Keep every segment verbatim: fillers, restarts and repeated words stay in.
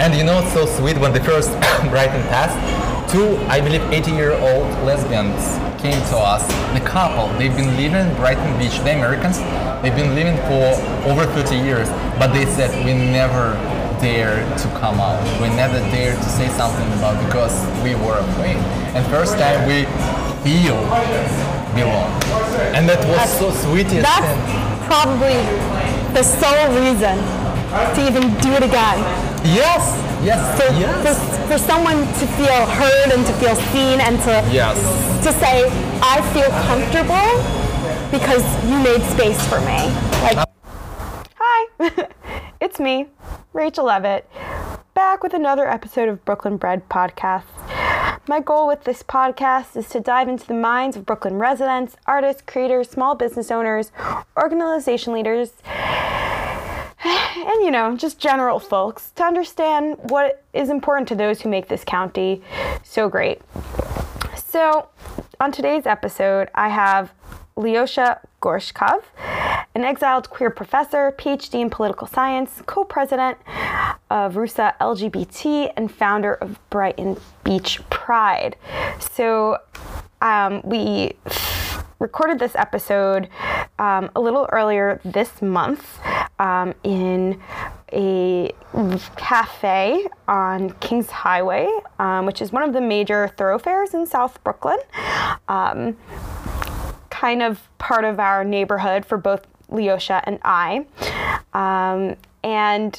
And you know, it's so sweet when the first Brighton passed, two, I believe, eighty-year-old lesbians came to us. The couple, they've been living in Brighton Beach. The Americans, they've been living for over thirty years, but they said we never dare to come out. We never dare to say something about it because we were afraid. And first time we feel belong. And that was that's, so sweet. That's probably the sole reason to even do it again. Yes, yes, for, yes. For, for someone to feel heard and to feel seen and to, yes. to say, I feel comfortable because you made space for me. Like, hi, it's me, Rachel Levitt, back with another episode of Brooklyn Bred Podcast. My goal with this podcast is to dive into the minds of Brooklyn residents, artists, creators, small business owners, organization leaders, and, you know, just general folks to understand what is important to those who make this county so great. So, on today's episode, I have Lyosha Gorshkov, an exiled queer professor, P H D in political science, co-president of Rusa L G B T, and founder of Brighton Beach Pride. So um, we recorded this episode um, a little earlier this month um, in a cafe on Kings Highway, um, which is one of the major thoroughfares in South Brooklyn. Um, kind of part of our neighborhood for both Lyosha and I. Um, and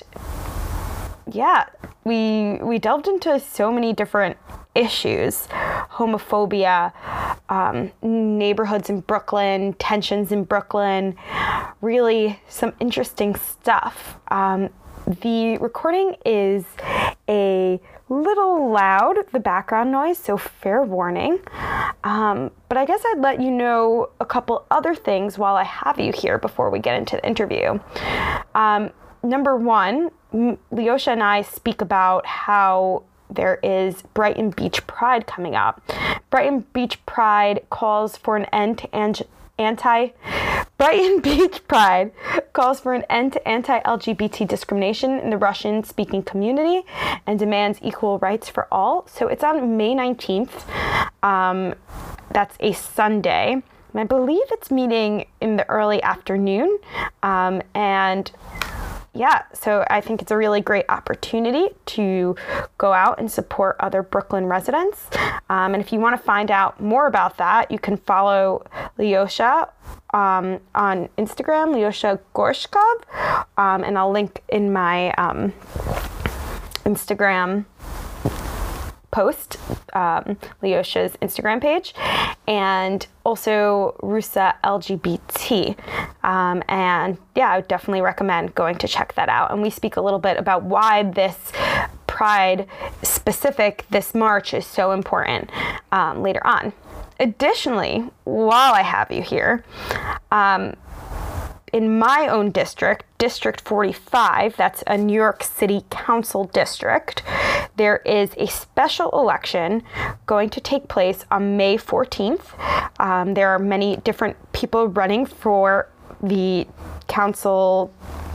yeah, we we delved into so many different issues: homophobia, um, neighborhoods in Brooklyn, tensions in Brooklyn, really some interesting stuff. Um, the recording is a little loud, the background noise, so fair warning. Um, but I guess I'd let you know a couple other things while I have you here before we get into the interview. Um, number one, Lyosha and I speak about how there is Brighton Beach Pride coming up. Brighton Beach Pride calls for an end to anti- anti- Brighton Beach Pride calls for an end to anti-L G B T discrimination in the Russian-speaking community and demands equal rights for all. So it's on May nineteenth. Um, that's a Sunday. And I believe it's meeting in the early afternoon. Um, and yeah, so I think it's a really great opportunity to go out and support other Brooklyn residents. Um, and if you want to find out more about that, you can follow Lyosha um, on Instagram, Lyosha Gorshkov, um, and I'll link in my um, Instagram post, um, Lyosha's Instagram page, and also Rusa L G B T. Um, and yeah, I would definitely recommend going to check that out. And we speak a little bit about why this Pride specific, this March, is so important um, later on. Additionally, while I have you here, um, in my own district, District forty-five, that's a New York City Council district, there is a special election going to take place on May fourteenth. Um, there are many different people running for the council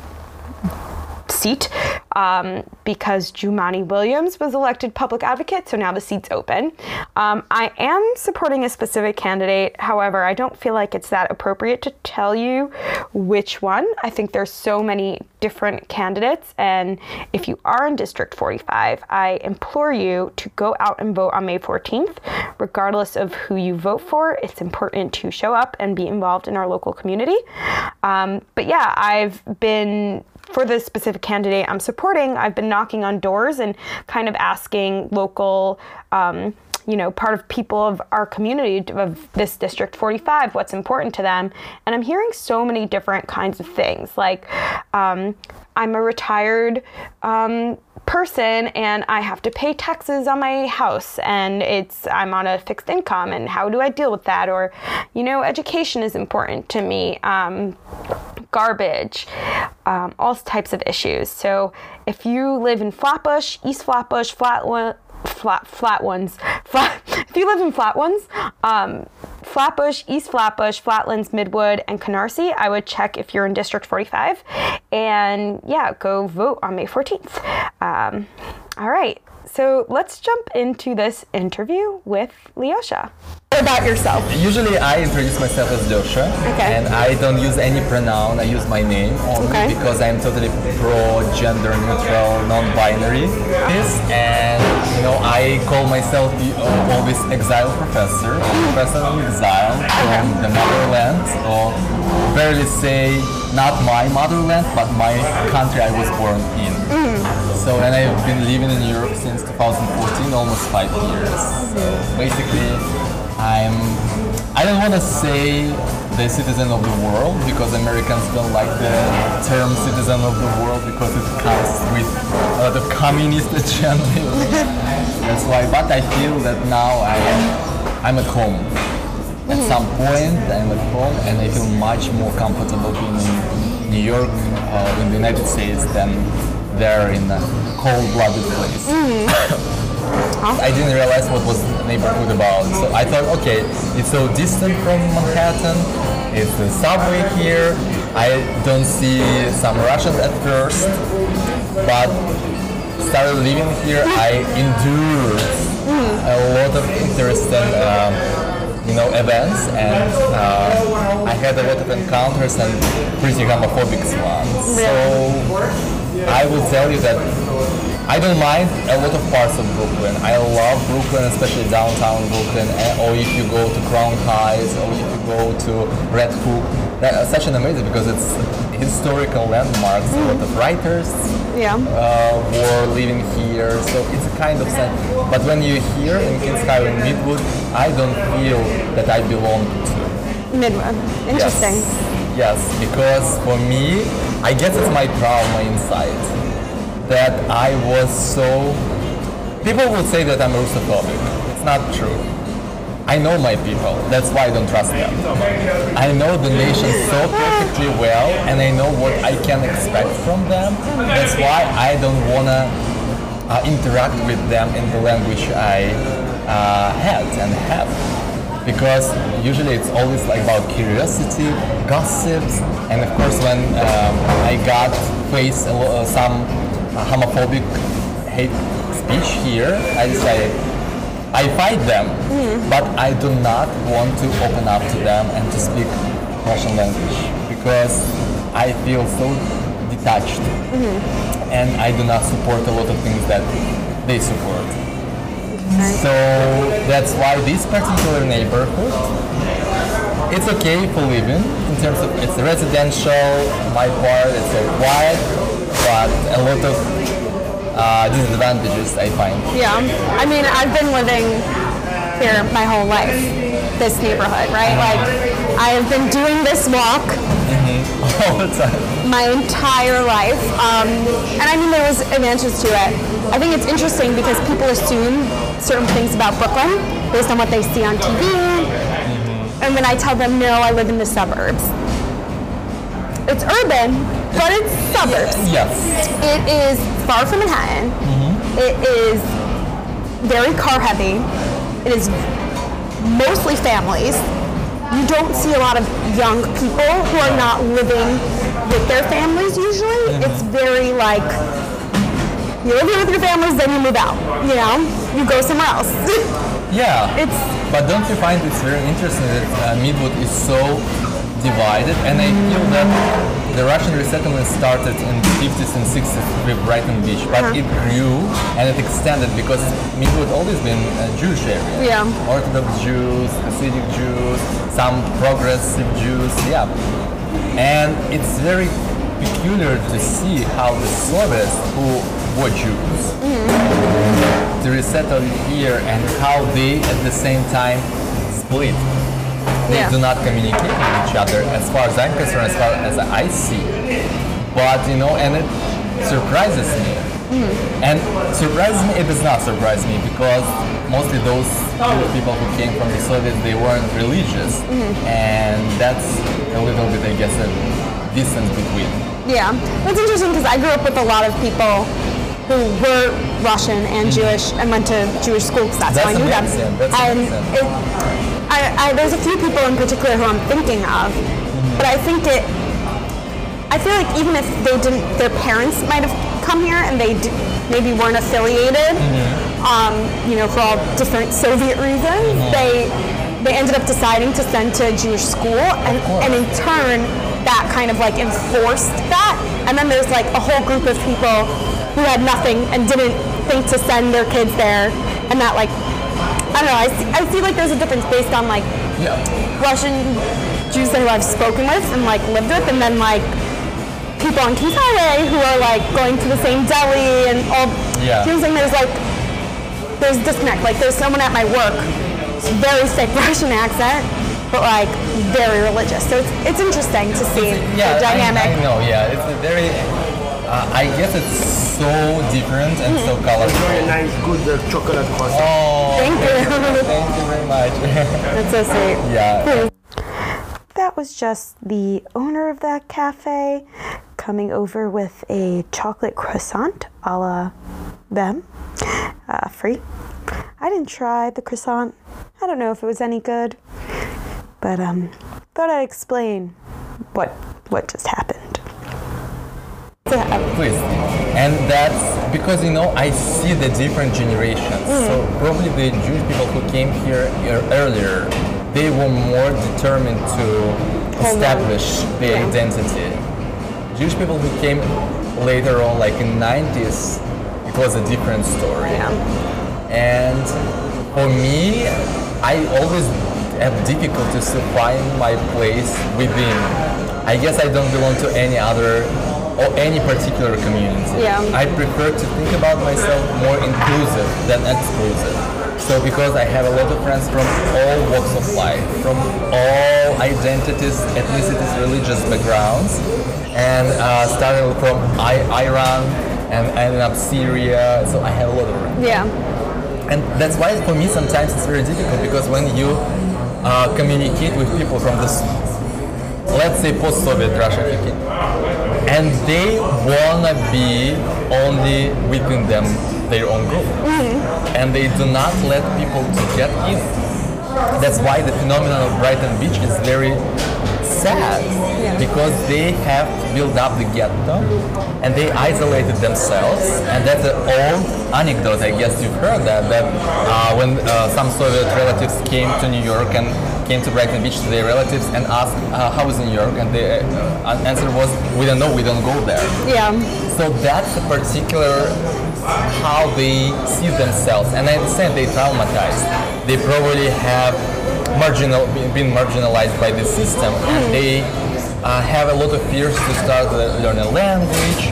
seat um, because Jumaane Williams was elected public advocate, so now the seat's open. Um, I am supporting a specific candidate. However, I don't feel like it's that appropriate to tell you which one. I think there's so many different candidates, and if you are in District forty-five, I implore you to go out and vote on May fourteenth. Regardless of who you vote for, it's important to show up and be involved in our local community. Um, but yeah, I've been for the specific candidate I'm supporting, I've been knocking on doors and kind of asking local, um, you know, part of people of our community of this District forty-five, what's important to them. And I'm hearing so many different kinds of things. Like, um, I'm a retired um, person and I have to pay taxes on my house and it's I'm on a fixed income and how do I deal with that? Or, you know, education is important to me. Um, garbage, um, all types of issues. So if you live in Flatbush, East Flatbush, Flat one, flat flat ones, flat. If you live in Flat ones, um, Flatbush, East Flatbush, Flatlands, Midwood, and Canarsie, I would check if you're in District forty-five, and yeah, go vote on May fourteenth. Um, All right. So let's jump into this interview with Lyosha. About yourself. Usually I introduce myself as Lyosha, okay. and I don't use any pronoun, I use my name only okay. because I'm totally pro-gender neutral, non-binary. This, and you know, I call myself the uh, always exile professor, professor in exile from the motherland, or barely say not my motherland, but my country I was born in. Mm. So, and I've been living in Europe since two thousand fourteen, almost five years. So basically, I'm, I don't want to say the citizen of the world, because Americans don't like the term citizen of the world because it comes with a lot of communist agenda. That's why, but I feel that now I am, I'm at home. At mm-hmm. some point I'm at home and I feel much more comfortable being in New York, uh, in the United States, than there in a cold-blooded place. Mm-hmm. I didn't realize what was the neighborhood about. So I thought, okay, it's so distant from Manhattan, it's the subway here, I don't see some Russians at first, but started living here, I endured a lot of interesting um, you know, events, and uh, I had a lot of encounters and pretty homophobic ones. So I will tell you that I don't mind a lot of parts of Brooklyn. I love Brooklyn, especially downtown Brooklyn, or if you go to Crown Heights, or if you go to Red Hook. That's such an amazing, because it's historical landmarks. Mm. A lot of writers yeah. uh, were living here, so it's a kind of sense. But when you're here in Kings Highway, Midwood, I don't feel that I belong to Midwood. Interesting. Yes, yes, because for me, I guess it's my trauma inside. That I was so... People would say that I'm Russophobic. It's not true. I know my people. That's why I don't trust them. I know the nation so perfectly well, and I know what I can expect from them. That's why I don't want to uh, interact with them in the language I uh, had and have. Because usually it's always like about curiosity, gossips, and of course when um, I got face uh, some uh, homophobic hate speech here, I decided I fight them, mm. but I do not want to open up to them and to speak Russian language, because I feel so detached, mm-hmm. and I do not support a lot of things that they support. So that's why this particular neighborhood, it's okay for living in terms of it's residential, my part, it's so quiet, but a lot of uh, disadvantages I find. Yeah, I mean, I've been living here my whole life, this neighborhood, right? Like, I have been doing this walk mm-hmm. all the time. My entire life, um, and I mean, there was advantages to it. I think it's interesting because people assume certain things about Brooklyn based on what they see on T V, mm-hmm. and when I tell them, no, I live in the suburbs. It's urban, but it's suburbs. Yes. It is far from Manhattan. Mm-hmm. It is very car heavy. It is mostly families. You don't see a lot of young people who are not living with their families usually. Mm-hmm. It's very like, you live here with your families, then you move out. You know, you go somewhere else. Yeah. It's. But don't you find it's very interesting that uh, Midwood is so divided? And I feel that the Russian resettlement started in the fifties and sixties with Brighton Beach, but uh-huh. it grew and it extended because Midwood always been a Jewish area. Yeah. Orthodox Jews, Hasidic Jews, some progressive Jews, yeah. And it's very peculiar to see how the Soviets, who were Jews, mm-hmm. to resettle here, and how they at the same time split. They yeah. do not communicate with each other as far as I'm concerned, as far as I see. But, you know, and it surprises me. Mm-hmm. And surprises me, it does not surprise me, because mostly those people who came from the Soviets, they weren't religious. Mm-hmm. And that's a little bit, I guess, a distance between. Yeah, that's interesting because I grew up with a lot of people who were Russian and Jewish and went to Jewish school because that's, that's how I knew amazing. them. That's and it, I, I, there's a few people in particular who I'm thinking of, mm-hmm. but I think it, I feel like even if they didn't, their parents might have come here and they d- maybe weren't affiliated, mm-hmm. um, you know, for all different Soviet reasons, mm-hmm. they they ended up deciding to send to a Jewish school, and, and in turn, that kind of like enforced that. And then there's like a whole group of people who had nothing and didn't think to send their kids there, and that like, I don't know, I see, I see like there's a difference based on like yeah. Russian Jews who I've spoken with and like lived with, and then like people on Keith Highway who are like going to the same deli and all. Yeah. You know what I'm saying? There's like, there's disconnect. Like there's someone at my work, very thick Russian accent, but like very religious. So it's it's interesting to see yeah, the dynamic. I, I know, yeah. It's a very, uh, I guess it's so different and mm. so colorful. Very nice, good uh, chocolate croissant. Oh, thank you. Thank you very much. That's so sweet. Yeah. That was just the owner of that cafe coming over with a chocolate croissant a la them, uh, free. I didn't try the croissant. I don't know if it was any good, but um, thought I'd explain what what just happened. Please. And that's because, you know, I see the different generations. Mm. So probably the Jewish people who came here earlier, they were more determined to establish their yeah. identity. Jewish people who came later on, like in nineties, it was a different story. Yeah. And for me, I always have difficulties to find my place within. I guess I don't belong to any other or any particular community. Yeah. I prefer to think about myself more inclusive than exclusive. So because I have a lot of friends from all walks of life, from all identities, ethnicities, religious backgrounds, and uh, starting from I- Iran and ended up Syria, so I have a lot of friends. Yeah. And that's why for me sometimes it's very difficult, because when you uh, communicate with people from this, let's say post-Soviet Russia, and they wanna be only within them, their own group, mm-hmm. and they do not let people to get in. That's why the phenomenon of Brighton Beach is very sad, yeah. because they have built up the ghetto and they isolated themselves, and that's an old anecdote, I guess you've heard that, that uh, when uh, some Soviet relatives came to New York and came to Brighton Beach to their relatives and asked uh, how is New York, and the uh, answer was, we don't know, we don't go there. Yeah. So that's a particular how they see themselves, and I understand they traumatized. They probably have marginal been marginalized by the system, mm-hmm. and they uh, have a lot of fears to start learning a language,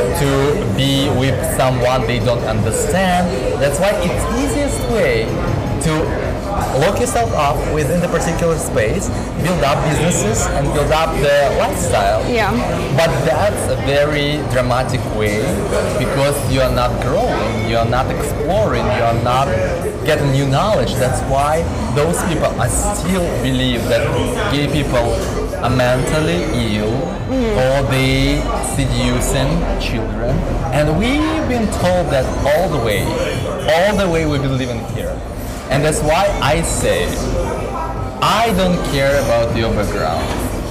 to be with someone they don't understand. That's why it's easiest way to lock yourself up within the particular space, build up businesses, and build up the lifestyle. Yeah. But that's a very dramatic way, because you are not growing, you are not exploring, you are not getting new knowledge. That's why those people are still believe that gay people are mentally ill, mm-hmm. or they seducing children. And we've been told that all the way, all the way we've been living here. And that's why I say, I don't care about your background.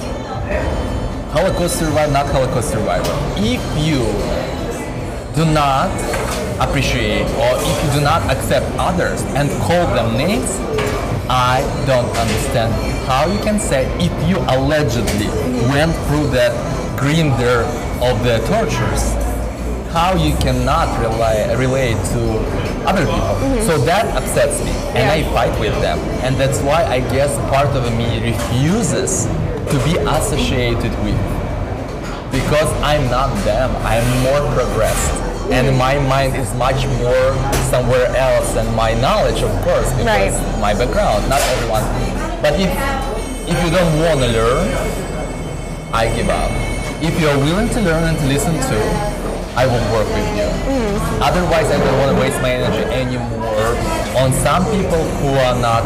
Holocaust survivor, not Holocaust survivor. If you do not appreciate, or if you do not accept others and call them names, I don't understand how you can say, if you allegedly went through that grinder of the tortures, how you cannot rely, relate to other people. Mm-hmm. So that upsets me, and yeah. I fight with them. And that's why I guess part of me refuses to be associated with, because I'm not them. I'm more progressed, mm-hmm. and my mind is much more somewhere else than my knowledge, of course, because right. my background, not everyone. But if if you don't want to learn, I give up. If you're willing to learn and to listen to, I will work with you. Mm. Otherwise, I don't want to waste my energy anymore on some people who are not,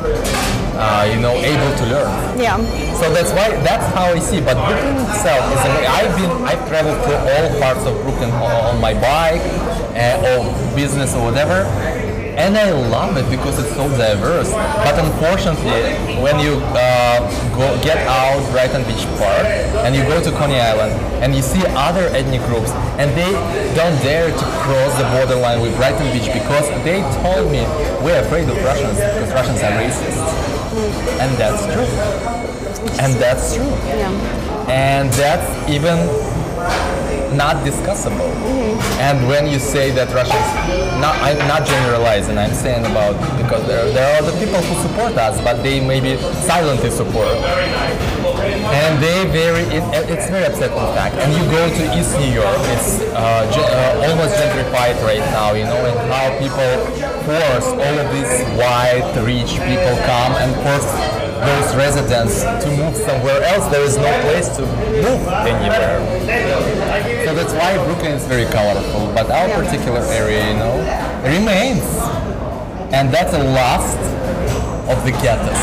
uh, you know, able to learn. Yeah. So that's why, that's how I see. But Brooklyn itself is, a, I've been, I've traveled through all parts of Brooklyn on, on my bike, uh, or business or whatever. and I love it because it's so diverse. But unfortunately, when you uh, go get out Brighton Beach Park and you go to Coney Island and you see other ethnic groups and they don't dare to cross the borderline with Brighton Beach because they told me we're afraid of Russians because Russians are racist. And that's true. And that's true. Yeah. And that's even not discussable. Mm-hmm. And when you say that Russians, not, I'm not generalizing, I'm saying about, because there, there are the people who support us, but they maybe silently support. And they very, it, it's very upsetting fact. And you go to East New York, it's uh, ge- uh, almost gentrified right now, you know, and how people force all of these white, rich people come and force those residents to move somewhere else. There is no place to move anywhere. So that's why Brooklyn is very colorful, but our Yeah. particular area, you know, remains. And that's the last of the ghettos.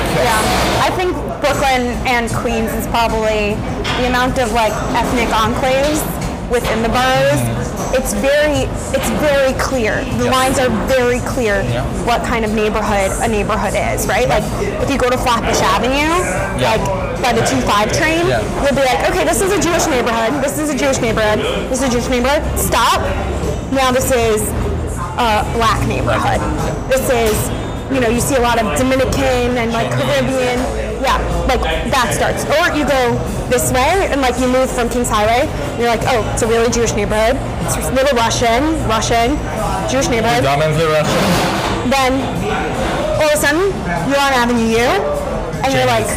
Yeah, I think Brooklyn and Queens is probably the amount of like ethnic enclaves within the boroughs. It's very, it's very clear. The Yeah. lines are very clear Yeah. what kind of neighborhood a neighborhood is, right? Like if you go to Flatbush Avenue, Yeah. like by the two five train, Yeah. you'll be like, okay, this is a Jewish neighborhood. This is a Jewish neighborhood. This is a Jewish neighborhood. Stop. Now this is a black neighborhood. This is, you know, you see a lot of Dominican and like Caribbean. Yeah, like that starts. Or you go this way and like you move from Kings Highway. And you're like, oh, it's a really Jewish neighborhood. It's a little Russian, Russian, Jewish neighborhood. Predominantly Russian. Then all of a sudden you're on Avenue U and you're like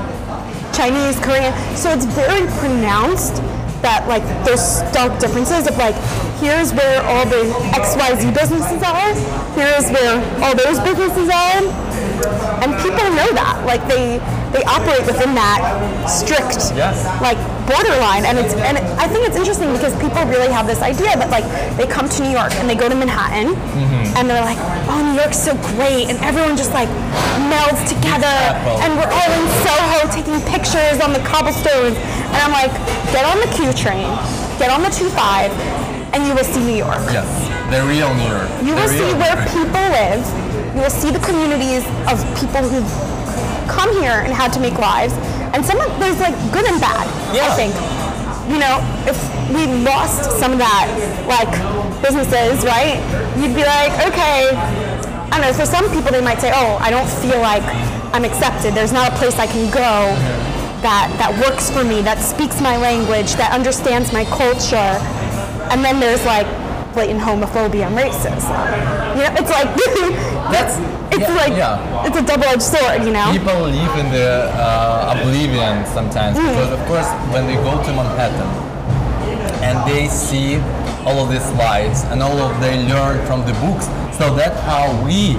Chinese, Korean. So it's very pronounced that like there's stark differences of like here's where all the X Y Z businesses are, here's where all those businesses are, and people know that. Like they they operate within that strict Yes. like borderline, and it's and I think it's interesting because people really have this idea that like they come to New York and they go to Manhattan and they're like, oh, New York's so great, and everyone just like melds together, Apple. and we're all in Soho taking pictures on the cobblestones, and I'm like, get on the Q train, get on the two five, and you will see New York. Yes, the real New York. You The will see real where New York. people live. You will see the communities of people who've come here and had to make lives. And some of there's like good and bad, Yeah. I think. You know, if we lost some of that, like businesses, right? You'd be like, okay, I don't know, for some people they might say, oh, I don't feel like I'm accepted. There's not a place I can go that, that works for me, that speaks my language, that understands my culture. And then there's like blatant homophobia and racism. You know, it's like That's it's yeah, like yeah. it's a double-edged sword, you know. People live in the uh, oblivion sometimes Mm. because, of course, when they go to Manhattan and they see all of these lights and all of they learn from the books, so that's how we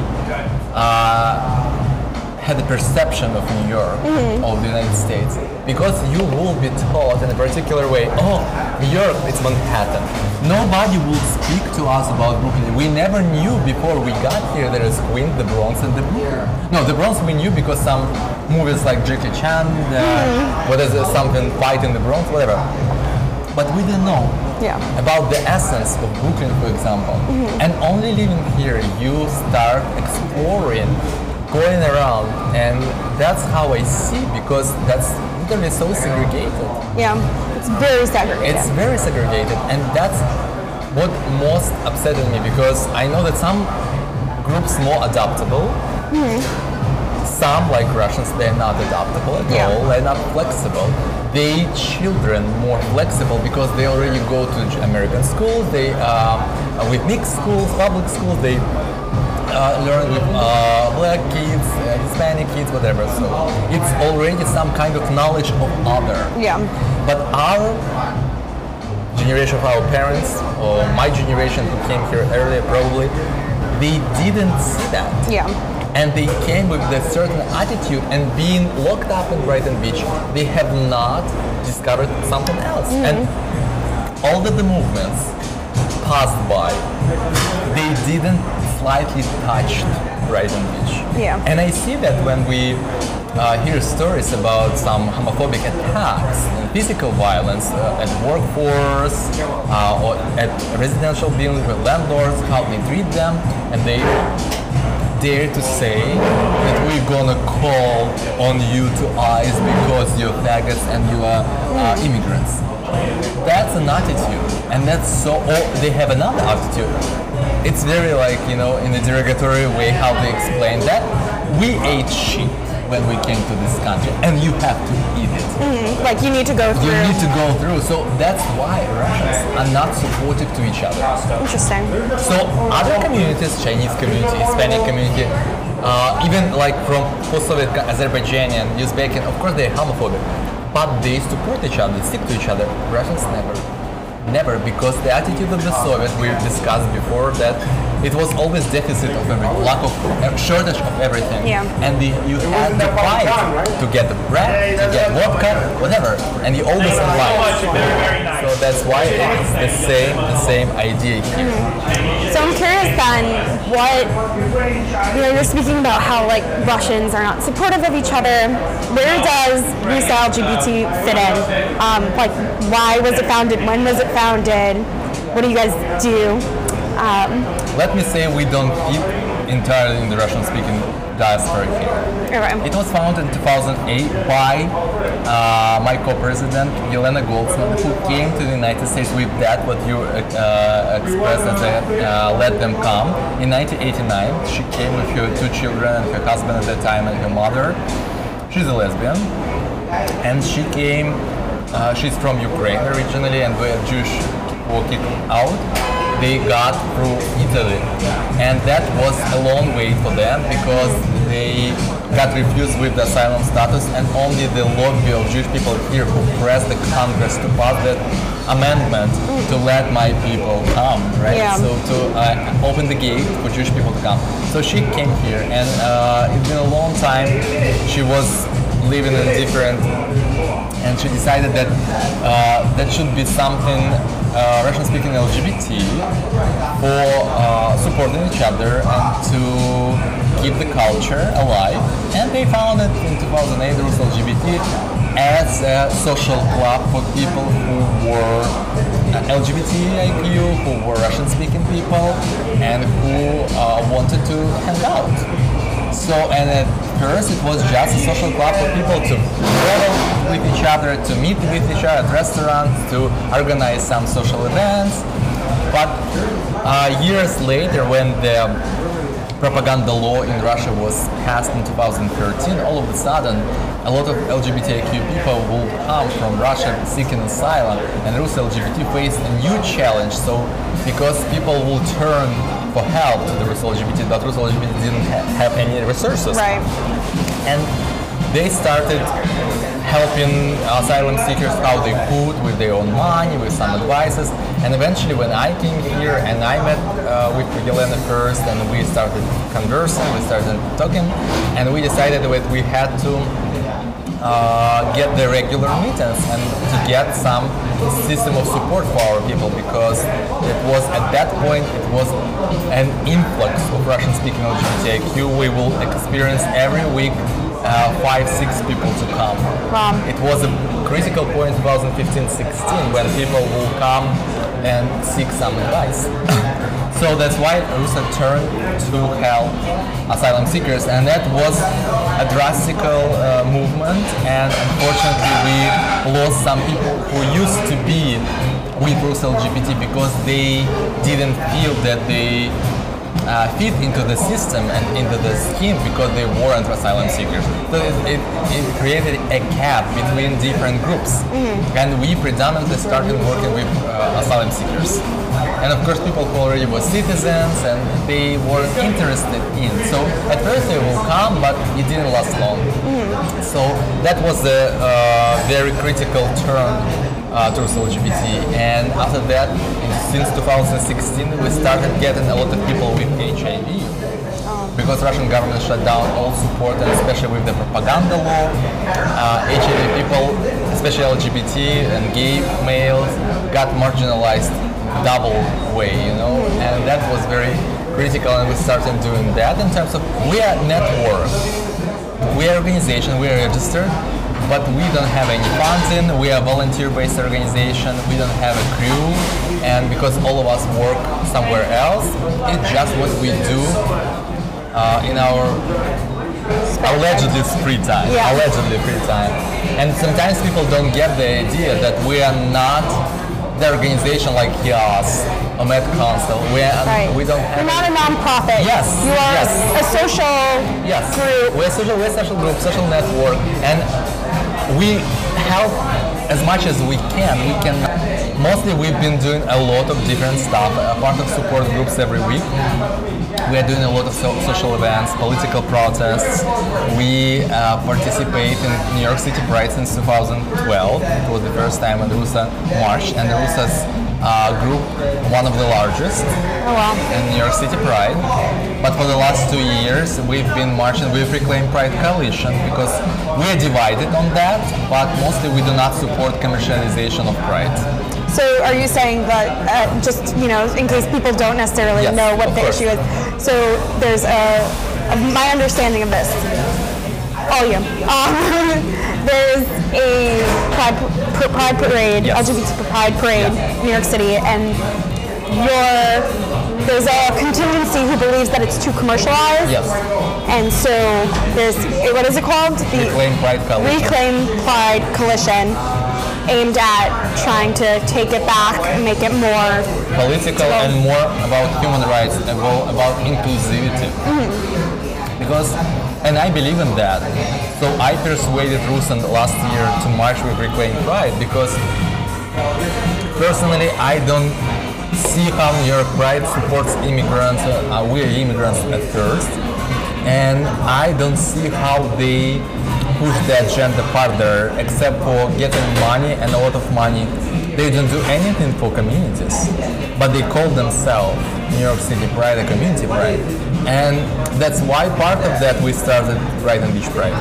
uh, had the perception of New York, Mm-hmm. of the United States, because you will be taught in a particular way. Oh, New York, it's Manhattan. Nobody will speak to us about Brooklyn. We never knew before we got here there is Queens, the Bronx, and the Brooklyn. No, the Bronx we knew because some movies like Jackie Chan, uh, what is it, something, Fight in the Bronx, whatever. But we didn't know Yeah. about the essence of Brooklyn, for example. And only living here, you start exploring, going around, and that's how I see, because that's literally so segregated. Yeah. It's very segregated. It's very segregated, and that's what most upsetted me, because I know that some groups more adaptable. Some, like Russians, they're not adaptable at Yeah. all. They're not flexible. They children more flexible because they already go to J- American schools. They um, uh, with mixed schools, public schools. They uh, learn with uh, black kids, uh, Hispanic kids, whatever. So it's already some kind of knowledge of other. Yeah. But our generation of our parents, or my generation who came here earlier probably, they didn't see that. Yeah. And they came with a certain attitude, and being locked up in Brighton Beach, they have not discovered something else. And all of the movements passed by, they didn't slightly touch Brighton Beach. Yeah. And I see that when we uh, hear stories about some homophobic attacks and physical violence uh, at workforce uh, or at residential buildings with landlords, how they treat them, and they dare to say that we're gonna call on you to ICE because you're faggots and you are uh, immigrants. That's an attitude, and that's so. Or they have another attitude. It's very like, you know, in a derogatory way how they explain that we ate shit when we came to this country, and you have to eat it. Mm, like you need to go through. You need to go through. So that's why Russians are not supportive to each other. Interesting. So other communities, Chinese community, Hispanic community, uh, even like from post-Soviet Azerbaijani and Uzbek, of course they're homophobic, but they support each other, stick to each other. Russians never. Never, because the attitude of the Soviets, we discussed before that it was always deficit of everything, lack of uh, shortage of everything. Yeah. And the, you had to fight to get the bread, to get vodka, whatever, and you always in line. So that's why it's the same, the same idea here. Mm-hmm. So I'm curious then, what, you know, you're speaking about how like Russians are not supportive of each other. Where does Rusa L G B T fit in? Um, like, why was it founded? When was it founded? What do you guys do? Um, Let me say we don't fit entirely in the Russian-speaking diaspora here. right. It was founded in two thousand eight by uh, my co-president Yelena Goldsman, who came to the United States with that what you uh, expressed as a uh, let them come. In nineteen eighty-nine, she came with her two children and her husband at that time and her mother. She's a lesbian, and she came. Uh, she's from Ukraine originally, and where Jewish were kicked out, they got through Italy, and that was a long wait for them because they got refused with the asylum status, and only the lobby of Jewish people here who pressed the Congress to pass that amendment to let my people come, right? Yeah. So to uh, open the gate for Jewish people to come. So she came here, and uh, it's been a long time. She was living in different. And she decided that uh, that should be something uh, Russian-speaking L G B T for uh, supporting each other and to keep the culture alive. And they founded in two thousand eight Rusa L G B T as a social club for people who were L G B T I Q, who were Russian-speaking people, and who uh, wanted to hang out. So, and at first it was just a social club for people to travel with each other, to meet with each other at restaurants, to organize some social events. But uh, years later, when the propaganda law in Russia was passed in two thousand thirteen, all of a sudden a lot of L G B T I Q people will come from Russia seeking asylum, and Rusa L G B T faced a new challenge. So, because people will turn for help to the Rusa L G B T, but Rusa L G B T didn't ha- have any resources. Right. And they started helping asylum seekers how they could with their own money, with some advices. And eventually when I came here and I met uh, with Yelena first, and we started conversing, we started talking, and we decided that we had to Uh, get the regular meetings and to get some system of support for our people, because it was at that point it was an influx of Russian-speaking L G B T I Q. We will experience every week uh, five, six people to come. Wow. It was a critical point in twenty fifteen sixteen when people will come and seek some advice. So that's why Rusa turned to help asylum seekers, and that was a drastic uh, movement, and unfortunately we lost some people who used to be with Rusa L G B T because they didn't feel that they uh, fit into the system and into the scheme because they weren't asylum seekers. So it, it, it created a gap between different groups, mm-hmm. and we predominantly started working with uh, asylum seekers. And of course people who already were citizens and they were interested in. So at first they will come, but it didn't last long. Mm. So that was a uh, very critical turn uh, to L G B T. And after that, since two thousand sixteen, we started getting a lot of people with H I V. Because Russian government shut down all support, and especially with the propaganda law, uh, H I V people, especially L G B T and gay males, got marginalized double way, you know, and that was very critical, and we started doing that in terms of we are network. We we are organization, we are registered, but we don't have any funding. We are a volunteer-based organization. We don't have a crew, and because all of us work somewhere else, it's just what we do uh, in our allegedly free time. Yeah. Allegedly free time. And sometimes people don't get the idea that we are not the organization like H I A S or Met Council. We are, Right. we don't have. You're not a non-profit. Yes, You are yes. a social Yes, group. we're a social, we're a social group, social network, and we help as much as we can. We can. Mostly, we've been doing a lot of different stuff. A part of support groups every week. We are doing a lot of so- social events, political protests. We uh, participate in New York City Pride since two thousand twelve. It was the first time when the Rusa marched, and the Rusa's uh, group, one of the largest Oh wow. in New York City Pride. But for the last two years, we've been marching with Reclaim Pride Coalition because we're divided on that, but mostly we do not support commercialization of Pride. So are you saying that, uh, just, you know, in case people don't necessarily Yes, know what of the course. issue is, so there's a, of my understanding of this, all you, um, there's a Pride, pr- Pride Parade, Yes. L G B T Pride Parade Yeah. in New York City, and you're, there's a contingency who believes that it's too commercialized. Yes. And so there's, what is it called? The Reclaim Pride Coalition. Reclaim Pride Coalition, aimed at trying to take it back and make it more. Political and more about human rights, about, about inclusivity. Because, and I believe in that. So I persuaded Rusan last year to march with Reclaim Pride because personally I don't see how New York Pride supports immigrants. Uh, we are immigrants at first, and I don't see how they push the agenda further, except for getting money and a lot of money. They don't do anything for communities, but they call themselves New York City Pride, a community pride, and that's why part of that we started Brighton Beach Pride.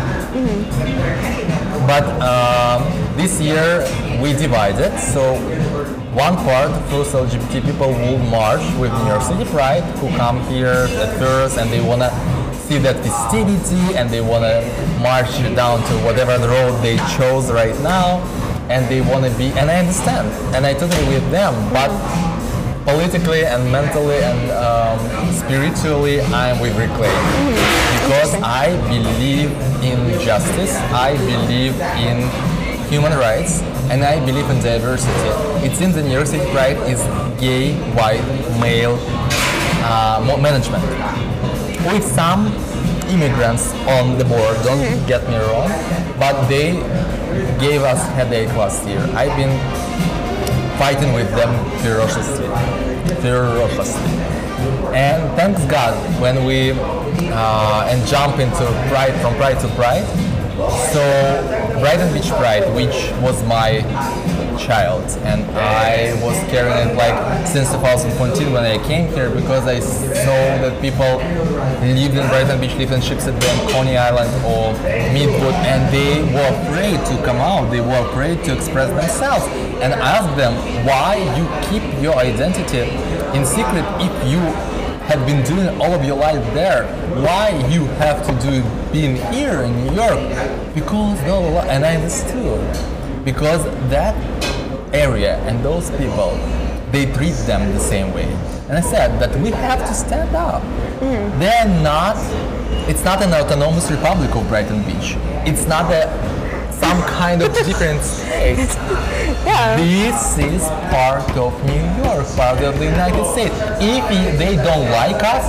But um, this year we divided, so one part, first L G B T people will march with New York City Pride, who come here at first and they wanna see that festivity and they wanna march down to whatever the road they chose right now, and they wanna be, and I understand, and I totally with them, but politically and mentally and um, spiritually, I'm with Reclaim. Because I believe in justice, I believe in human rights, and I believe in diversity. It seems the New York City Pride is gay, white, male uh, mo- management. With some immigrants on the board, don't get me wrong, but they gave us headache last year. I've been fighting with them ferociously, ferociously. And thanks God, when we uh, and jump into Pride, from Pride to Pride, so Brighton Beach Pride, which was my child, and I was carrying it like since two thousand fourteen when I came here, because I saw that people lived in Brighton Beach, lived in Shipshead Bay, Coney Island or Midwood, and they were afraid to come out, they were afraid to express themselves, and I asked them, why you keep your identity in secret if you have been doing all of your life there? Why you have to do it being here in New York? Because blah, blah, blah. And I understood, because that area and those people, they treat them the same way. And I said that we have to stand up. Mm. They're not, it's not an autonomous republic of Brighton Beach. It's not a some kind of different state. Yeah. This is part of New York, part of the United States. If they don't like us,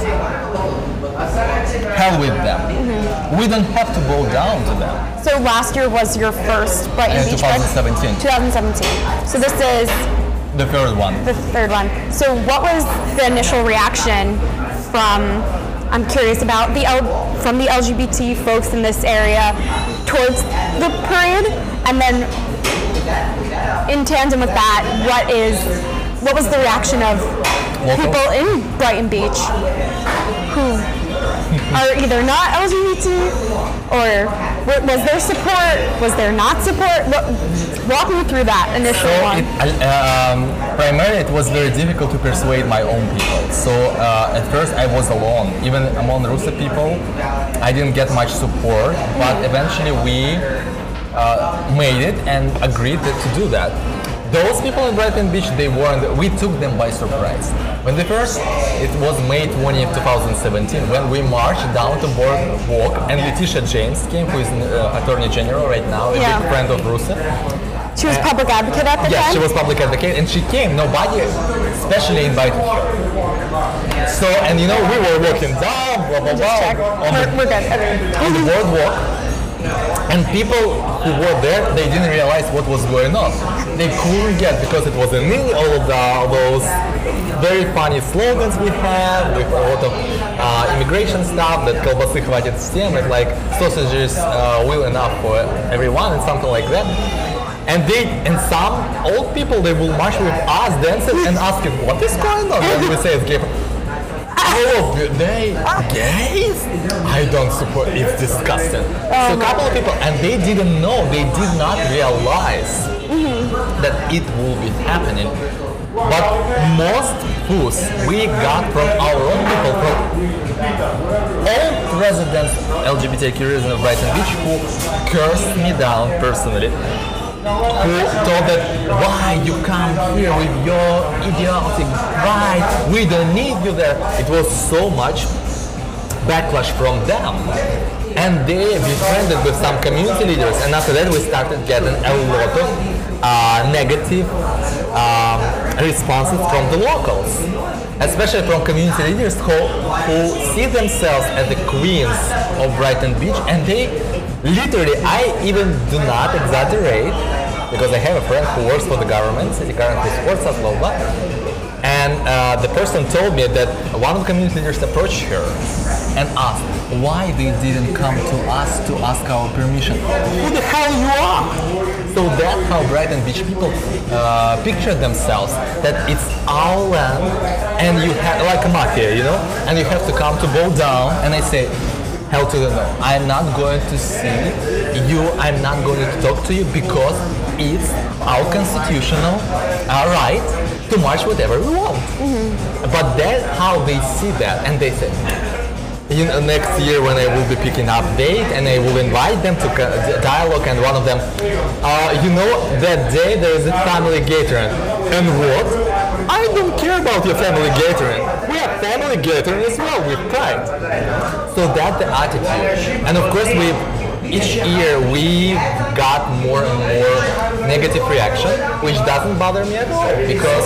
hell with them. Mm-hmm. We don't have to bow down to them. So last year was your first Brighton And Beach twenty seventeen. Pride? twenty seventeen. So this is The third one. the third one. So what was the initial reaction from, I'm curious about, the L, from the L G B T folks in this area towards the parade? And then in tandem with that, what is, what was the reaction of Local? people in Brighton Beach who are either not L G B T, or w- was there support? Was there not support? What, walk me through that initial So one. it, um, primarily it was very difficult to persuade my own people. So uh, at first I was alone. Even among Russian people, I didn't get much support. But eventually we uh, made it and agreed that, to do that. Those people in Brighton Beach, they weren't. We took them by surprise. When the first, it was May twentieth, twenty seventeen, when we marched down to Boardwalk, and Letitia James came, who is uh, Attorney General right now, a Yeah. big friend of Rusev. She was public advocate at the Yes, time? she was public advocate, and she came. Nobody especially invited her. So, and you know, we were walking down, blah blah Just blah, check. on We're, the, we're good. Okay. on the boardwalk, and people who were there, they didn't realize what was going on. They couldn't get, because it was in all of the, all those very funny slogans we had with a lot of uh, immigration stuff, that колбасы хватит всем, and like sausages uh, will enough for everyone, and something like that. And they, and some old people, they will march with us, dancing, and asking, what is going on? When we say it's gay. Oh, they gays? I don't support. It's disgusting. So a couple of people, and they didn't know. They did not realize that it will be happening. But most foods we got from our own people, from all residents L G B T Q residents of Brighton Beach, who cursed me down personally. Who told that, why you come here with your idiotic pride, we don't need you there. It was so much backlash from them. And they befriended with some community leaders, and after that we started getting a lot of uh, negative um, responses from the locals, especially from community leaders who, who see themselves as the queens of Brighton Beach, and they literally, I even do not exaggerate, because I have a friend who works for the government, city government, who supports us, blah, blah, and uh, the person told me that one of the community leaders approached her and asked why they didn't come to us to ask our permission. Who the hell you are? So that's how Brighton Beach people uh, picture themselves, that it's our land, and you have, like a mafia, you know, and you have to come to bow down, and I say, hell to the no. I'm not going to see you, I'm not going to talk to you, because it's our constitutional uh, right to march whatever we want. Mm-hmm. But that's how they see that, and they say, you know, next year when I will be picking up date and I will invite them to co- dialogue, and one of them, uh, you know, that day there is a family gathering. And what? I don't care about your family gathering. We are family gathering as well with pride. So that's the attitude. And of course, we each year we got more and more negative reaction, which doesn't bother me at all, because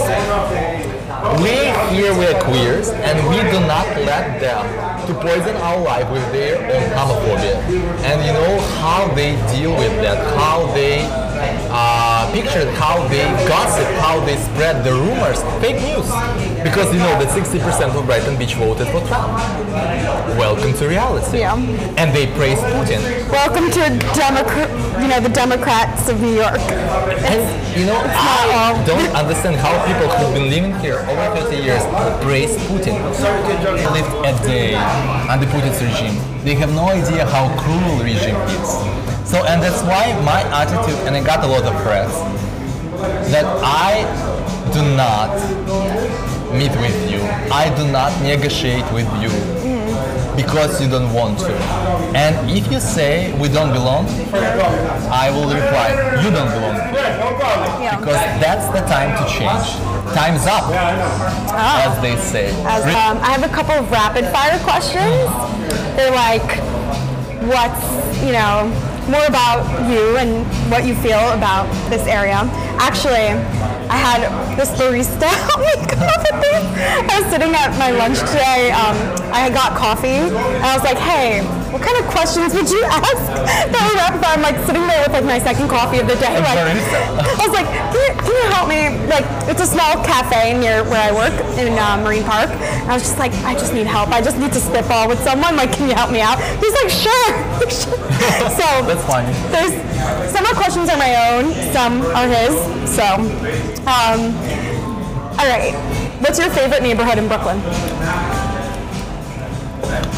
we here we are queers, and we do not let them to poison our life with their own homophobia. And you know how they deal with that, how they uh, picture it, how they gossip, how they spread the rumors, fake news. Because you know that sixty percent of Brighton Beach voted for Trump. Welcome to reality. Yeah. And they praise Putin. Welcome to Democrat, you know, the Democrats of New York. And you know, I all. don't understand how people who've been living here over thirty years praise Putin. They lived a day under Putin's regime. They have no idea how cruel regime is. So, and that's why my attitude, and I got a lot of press, that I do not meet with you. I do not negotiate with you because you don't want to. And if you say we don't belong, I will reply, you don't belong here. Yeah. Because that's the time to change. Time's up, Oh. as they say. As, um, I have a couple of rapid fire questions. They're like, what's, you know, more about you and what you feel about this area. Actually, I had this barista help me come up with these. I was sitting at my lunch today. Um, I got coffee, and I was like, "Hey, what kind of questions would you ask?" That were rapid fire. I'm like sitting there with like my second coffee of the day. Like, I was like, can you, "Can you help me?" Like, it's a small cafe near where I work in uh, Marine Park. And I was just like, "I just need help. I just need to spitball with someone. Like, can you help me out?" He's like, "Sure." So That's funny. there's some of the questions are my own, some are his. So, um, all right. What's your favorite neighborhood in Brooklyn?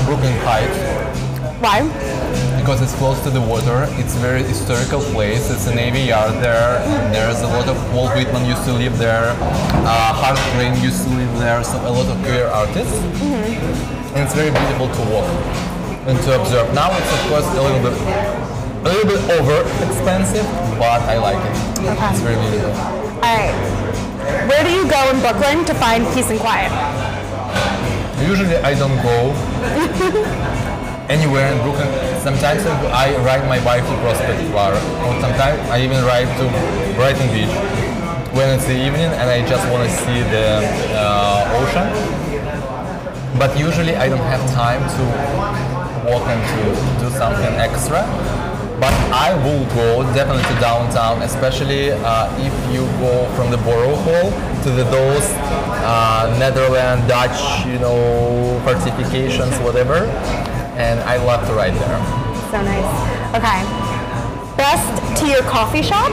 Brooklyn Heights Why? because it's close to the water. It's a very historical place. It's a Navy Yard there. There's a lot of Walt Whitman used to live there. Uh, Hart Crane used to live there. So a lot of queer artists. Mm-hmm. And it's very beautiful to walk and to observe. Now it's of course a little bit, a little bit over expensive, but I like it. Okay. It's very beautiful. All right. Where do you go in Brooklyn to find peace and quiet? Usually I don't go anywhere in Brooklyn. Sometimes I ride my bike to Prospect Park, or sometimes I even ride to Brighton Beach when it's the evening and I just want to see the uh, ocean. But usually I don't have time to walk and to do something extra. But I will go definitely to downtown, especially uh, if you go from the Borough Hall to the those uh, Netherlands, Dutch, you know, fortifications, whatever. And I love to ride there. So nice. Okay. Best to your coffee shop?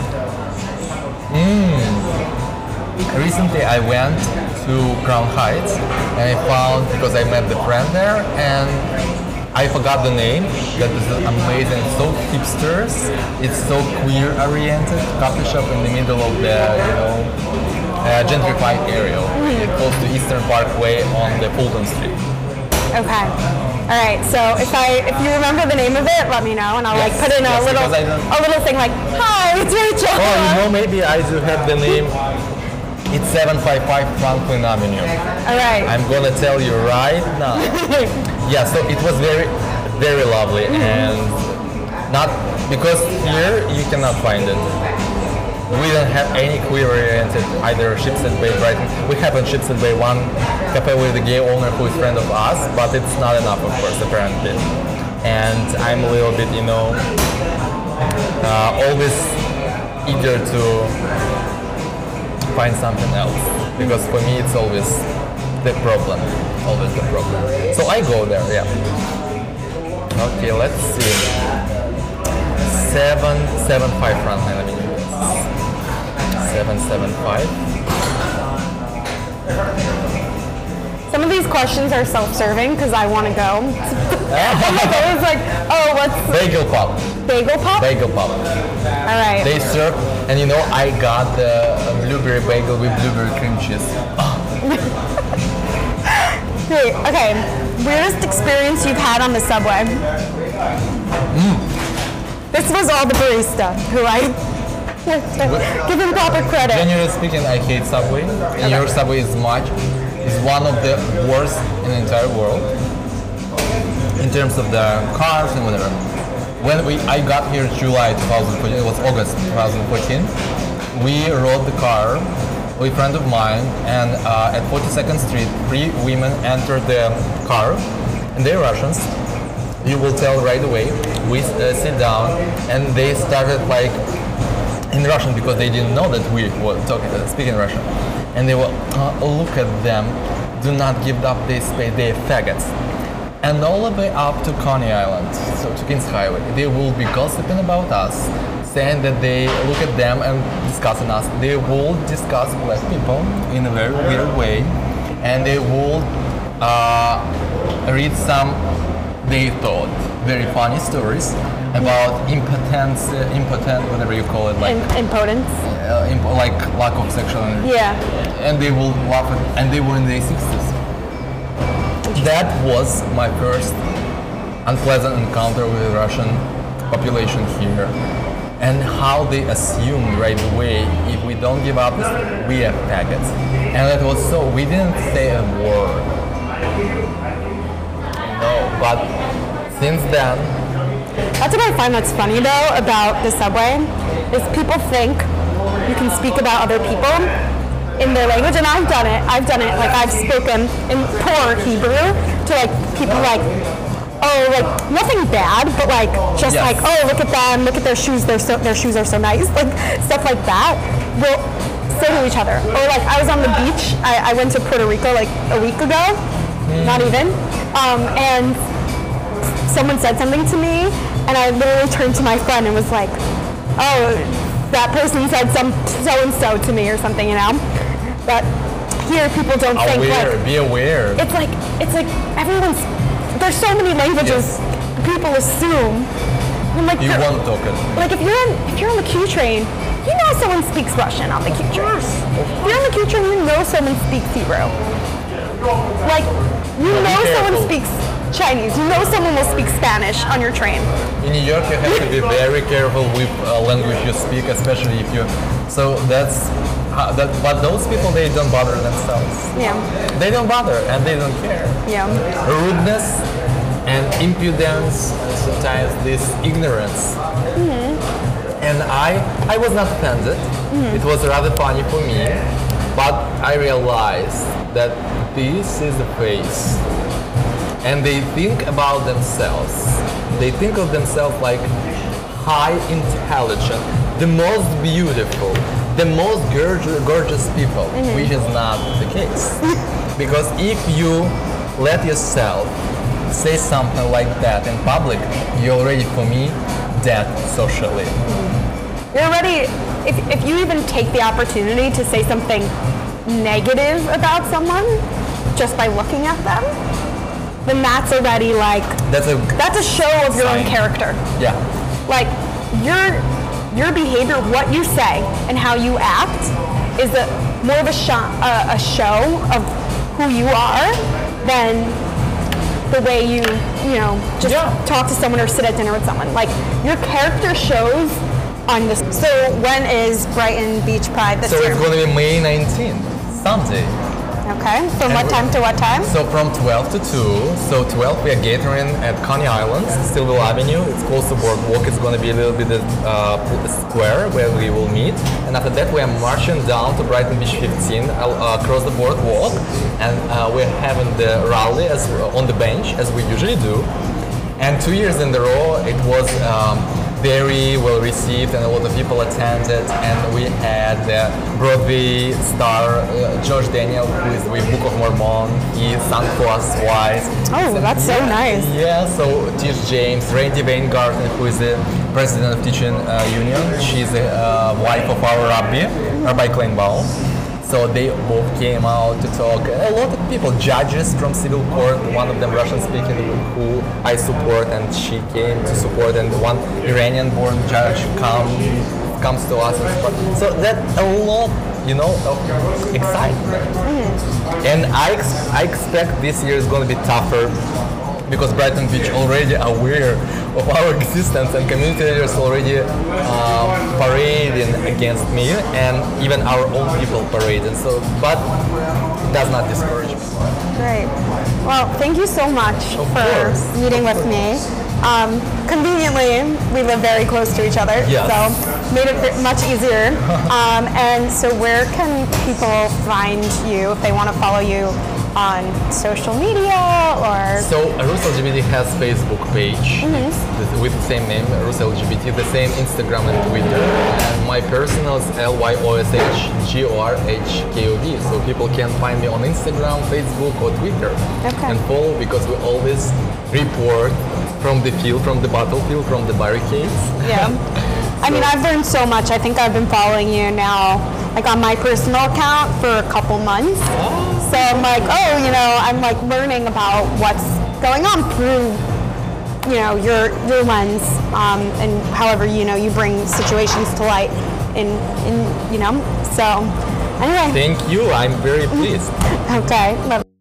Recently I went to Crown Heights and I found, because I met the friend there, and I forgot the name. That is amazing. It's so hipsters. It's so queer-oriented coffee shop in the middle of the, you know, uh, gentrified area. It's close to Eastern Parkway on the Fulton Street. Okay. All right. So if I if you remember the name of it, let me know, and I'll Yes, like put in a yes, little because I don't- a little thing like, "Hi, it's Rachel." Oh, you know, maybe I do have the name. It's seven five five Franklin Avenue. All right. I'm gonna tell you right now. Yeah, so it was very, very lovely, and not because here you cannot find it. We don't have any queer-oriented either Shipstead Bay, Brighton. We have in Shipstead Bay one cafe with a gay owner who is friend of us, but it's not enough, of course, apparently. And I'm a little bit, you know, uh, always eager to find something else, because for me it's always the problem, always the problem. So I go there, yeah. Okay, let's see. Seven seven five Franklin Avenue. Seven seven five. Some of these questions are self-serving because I want to go. I'm like always like, "Oh, what's Bagel Pub. bagel pop?" Bagel Pub. All right. They serve, and you know, I got the uh, blueberry bagel with blueberry cream cheese. Great. Okay. Weirdest experience you've had on the subway? This was all the barista who I give him proper credit. Generally speaking, I hate Subway. And your Subway is much, is one of the worst in the entire world in terms of the cars and whatever. When we, I got here July twenty fourteen, it was August twenty fourteen, we rode the car with a friend of mine, and uh, at forty-second Street, three women entered the car, and they're Russians. You will tell right away. We uh, sit down, and they started like in Russian because they didn't know that we were talking, uh, speaking Russian, and they were, uh, look at them, do not give up this space, they're faggots. And all the way up to Coney Island, so to Kings Highway, they will be gossiping about us, saying that they look at them and discussing us. They will discuss black people in a very weird way, and they will uh, read some, they thought, very funny stories about impotence, uh, impotent, whatever you call it, like Im- impotence. uh, imp- like lack of sexual energy. Yeah. And they will laugh at, and they were in their sixties. That was my first unpleasant encounter with the Russian population here, and how they assumed right away if we don't give up this, we are faggots. And that was so, we didn't say a word. No, but since then, That's what I find that's funny though about the subway is people think you can speak about other people in their language, and I've done it. I've done it. Like I've spoken in poor Hebrew to like people like, oh, like nothing bad, but like just Yes. like, oh, look at them, look at their shoes. They're so their shoes are so nice, like stuff like that. We'll say to each other. Or like I was on the beach. I, I went to Puerto Rico like a week ago, not even, um, and someone said something to me, and I literally turned to my friend and was like, oh, that person said some so-and-so to me or something, you know? But here people don't think aware, like, be aware. it's like, it's like everyone's there's so many languages people assume. And like, You you're- won't talk it. like if you're on if you're on the Q train, you know someone speaks Russian on the Q train. If you're on the Q train, you know someone speaks Hebrew. Like you Be know someone careful. speaks Chinese. You know someone will speak Spanish on your train. In New York, you have to be very careful with uh, language you speak, especially if you. So that's. Uh, that, but those people, they don't bother themselves. Yeah. They don't bother and they don't care. Yeah. Rudeness and impudence, sometimes this ignorance. And I, I was not offended. It was rather funny for me, but I realized that this is the face. And they think about themselves. They think of themselves like high intelligent, the most beautiful, the most gorgeous, gorgeous people, which is not the case. Because if you let yourself say something like that in public, you're already, for me, dead socially. You're already if if you even take the opportunity to say something negative about someone just by looking at them, then that's already like That's a that's a show of your own Sign. character. yeah. Like your your behavior, what you say, and how you act is a more of a, sh- uh, a show of who you are than the way you you know just Yeah. talk to someone or sit at dinner with someone. Like your character shows on this. So when is Brighton Beach Pride this So year? it's going to be May nineteenth, Sunday. Okay. From what time to what time? So from twelve to two. So twelve we are gathering at Coney Island, Stillwell Avenue. It's close to Boardwalk. It's going to be a little bit uh, square where we will meet. And after that we are marching down to Brighton Beach fifteen uh, across the boardwalk. And uh, we're having the rally as on the bench as we usually do. And two years in a row it was um, very well received and a lot of people attended, and we had the Broadway star uh, Josh Daniel, who is with Book of Mormon. He sang for us twice. Oh, that's so Yeah, nice. Yeah, so Tish James, Randy Weingarten, who is the president of Teaching uh, Union. She's the uh, wife of our rabbi, Rabbi Kleinbaum. So they both came out to talk. A lot of people, judges from civil court, one of them Russian speaking, who I support, and she came to support, and one Iranian-born judge come, comes to us and support. So that a lot, you know, of excitement. And I, ex- I expect this year is going to be tougher because Brighton Beach already aware of our existence and community leaders already um, parading against me, and even our own people parading. So, but does not discourage me. Great. Well, thank you so much Of for course. meeting with me. Um, conveniently, we live very close to each other, Yes. so made it ve- much easier. um, and so where can people find you if they want to follow you on social media or... So Rus L G B T has Facebook page it's the- with the same name, Rus L G B T, the same Instagram and Twitter. And my personal is L Y O S H G O R H K O V. So people can find me on Instagram, Facebook or Twitter Okay. and follow, because we always report from the field, from the battlefield, from the barricades. Yeah. I mean, I've learned so much. I think I've been following you now, like on my personal account for a couple months. So I'm like, oh, you know, I'm like learning about what's going on through, you know, your your lens, um, and however, you know, you bring situations to light in, in you know. So anyway, Thank you. I'm very pleased. okay. Love